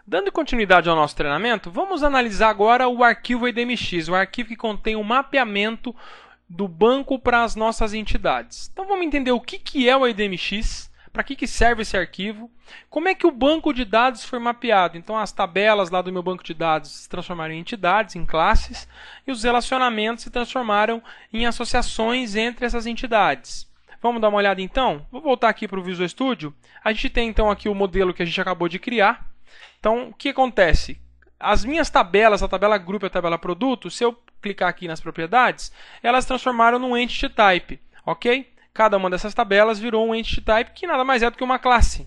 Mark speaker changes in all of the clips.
Speaker 1: Dando continuidade ao nosso treinamento, vamos analisar agora o arquivo IDMX, o arquivo que contém o mapeamento do banco para as nossas entidades. Então vamos entender o que é o IDMX, para que serve esse arquivo, como é que o banco de dados foi mapeado. Então as tabelas lá do meu banco de dados se transformaram em entidades, em classes, e os relacionamentos se transformaram em associações entre essas entidades. Vamos dar uma olhada então? Vou voltar aqui para o Visual Studio. A gente tem então aqui o modelo que a gente acabou de criar. Então, o que acontece? As minhas tabelas, a tabela grupo e a tabela produto, se eu clicar aqui nas propriedades, elas transformaram num entity type, ok? Cada uma dessas tabelas virou um entity type que nada mais é do que uma classe.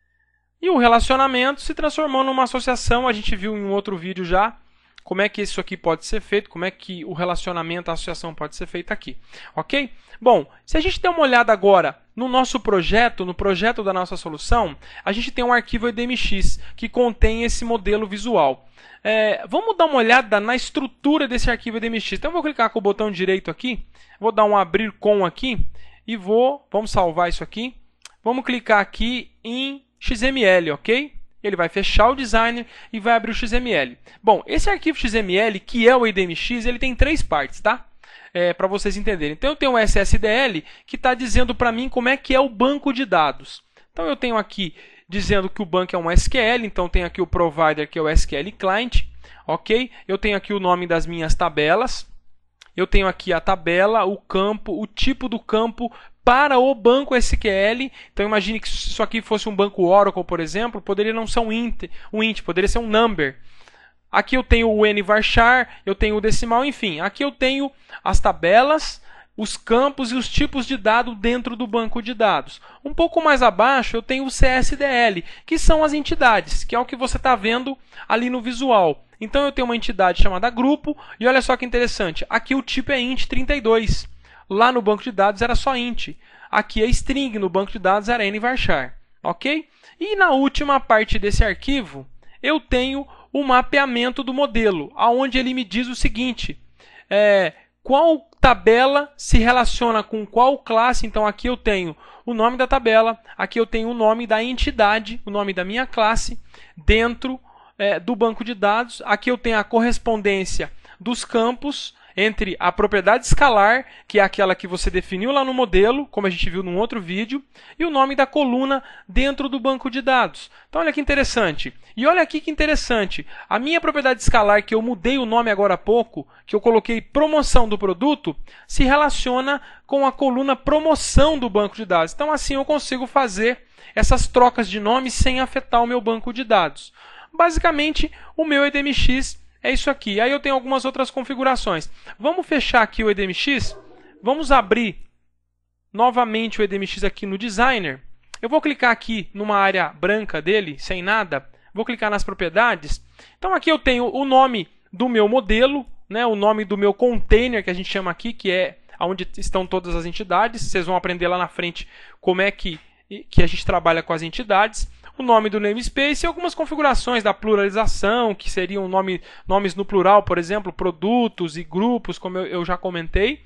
Speaker 1: E o relacionamento se transformou numa associação, a gente viu em um outro vídeo já, como é que isso aqui pode ser feito, como é que o relacionamento, a associação pode ser feita aqui, ok? Bom, se a gente der uma olhada agora no nosso projeto, no projeto da nossa solução, a gente tem um arquivo IDMX que contém esse modelo visual. Vamos dar uma olhada na estrutura desse arquivo IDMX. Então eu vou clicar com o botão direito aqui, vou dar um abrir com aqui e vamos salvar isso aqui. Vamos clicar aqui em XML, ok? Ele vai fechar o designer e vai abrir o XML. Bom, esse arquivo XML, que é o IDMX, ele tem três partes, tá? Para vocês entenderem. Então eu tenho o SSDL que está dizendo para mim como é que é o banco de dados. Então eu tenho aqui dizendo que o banco é um SQL, então tem aqui o provider que é o SQL Client, ok? Eu tenho aqui o nome das minhas tabelas, eu tenho aqui a tabela, o campo, o tipo do campo para o banco SQL. Então imagine que se isso aqui fosse um banco Oracle, por exemplo, poderia não ser um int, poderia ser um number. Aqui eu tenho o nvarchar, eu tenho o decimal, enfim. Aqui eu tenho as tabelas, os campos e os tipos de dado dentro do banco de dados. Um pouco mais abaixo eu tenho o CSDL, que são as entidades, que é o que você está vendo ali no visual. Então eu tenho uma entidade chamada grupo, e olha só que interessante, aqui o tipo é int32. Lá no banco de dados era só int. Aqui é string, no banco de dados era nvarchar. Ok? E na última parte desse arquivo, eu tenho o mapeamento do modelo, onde ele me diz o seguinte, qual tabela se relaciona com qual classe. Então aqui eu tenho o nome da tabela, aqui eu tenho o nome da entidade, o nome da minha classe, dentro do banco de dados. Aqui eu tenho a correspondência dos campos entre a propriedade escalar, que é aquela que você definiu lá no modelo, como a gente viu num outro vídeo, e o nome da coluna dentro do banco de dados. Então olha que interessante. E olha aqui que interessante. A minha propriedade escalar, que eu mudei o nome agora há pouco, que eu coloquei promoção do produto, se relaciona com a coluna promoção do banco de dados. Então assim eu consigo fazer essas trocas de nomes sem afetar o meu banco de dados. Basicamente, o meu IDMX é isso aqui. Aí eu tenho algumas outras configurações. Vamos fechar aqui o IDMX. Vamos abrir novamente o IDMX aqui no Designer. Eu vou clicar aqui numa área branca dele, sem nada. Vou clicar nas propriedades. Então aqui eu tenho o nome do meu modelo, né, o nome do meu container, que a gente chama aqui, que é onde estão todas as entidades. Vocês vão aprender lá na frente como é que a gente trabalha com as entidades. O nome do namespace e algumas configurações da pluralização, que seriam nomes no plural, por exemplo, produtos e grupos, como eu já comentei.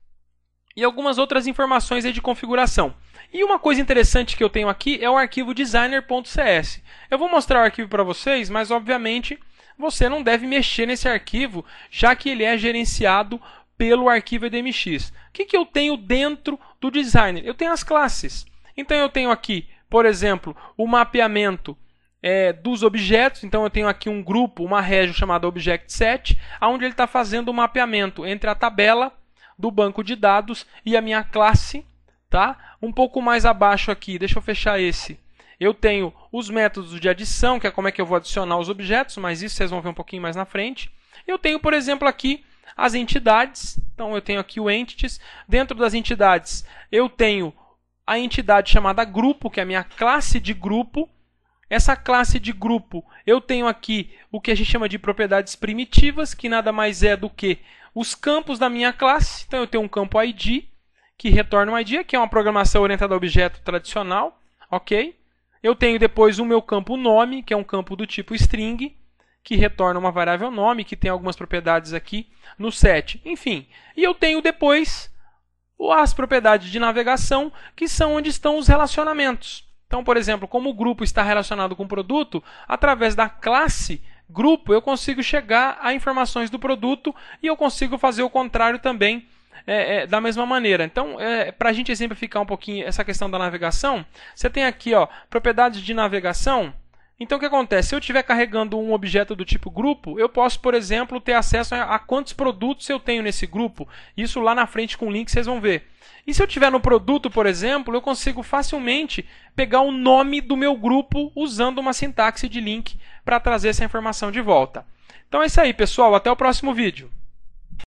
Speaker 1: E algumas outras informações aí de configuração. E uma coisa interessante que eu tenho aqui é o arquivo designer.cs. Eu vou mostrar o arquivo para vocês, mas obviamente você não deve mexer nesse arquivo, já que ele é gerenciado pelo arquivo IDMX. O que eu tenho dentro do designer? Eu tenho as classes. Então eu tenho aqui, por exemplo, o mapeamento dos objetos. Então eu tenho aqui um grupo, uma região chamada Object7, onde ele está fazendo o mapeamento entre a tabela do banco de dados e a minha classe. Tá? Um pouco mais abaixo aqui, deixa eu fechar esse. Eu tenho os métodos de adição, que é como é que eu vou adicionar os objetos, mas isso vocês vão ver um pouquinho mais na frente. Eu tenho, por exemplo, aqui as entidades. Então eu tenho aqui o entities. Dentro das entidades eu tenho a entidade chamada grupo, que é a minha classe de grupo. Essa classe de grupo, eu tenho aqui o que a gente chama de propriedades primitivas, que nada mais é do que os campos da minha classe. Então eu tenho um campo ID, que retorna um ID, que é uma programação orientada a objeto tradicional. Ok? Eu tenho depois o meu campo nome, que é um campo do tipo string, que retorna uma variável nome, que tem algumas propriedades aqui no set. Enfim, e eu tenho depois as propriedades de navegação, que são onde estão os relacionamentos. Então, por exemplo, como o grupo está relacionado com o produto, através da classe grupo eu consigo chegar a informações do produto e eu consigo fazer o contrário também da mesma maneira. Então, para a gente exemplificar um pouquinho essa questão da navegação, você tem aqui propriedades de navegação. Então, o que acontece? Se eu estiver carregando um objeto do tipo grupo, eu posso, por exemplo, ter acesso a quantos produtos eu tenho nesse grupo. Isso lá na frente com o link vocês vão ver. E se eu tiver no produto, por exemplo, eu consigo facilmente pegar o nome do meu grupo usando uma sintaxe de link para trazer essa informação de volta. Então é isso aí, pessoal. Até o próximo vídeo.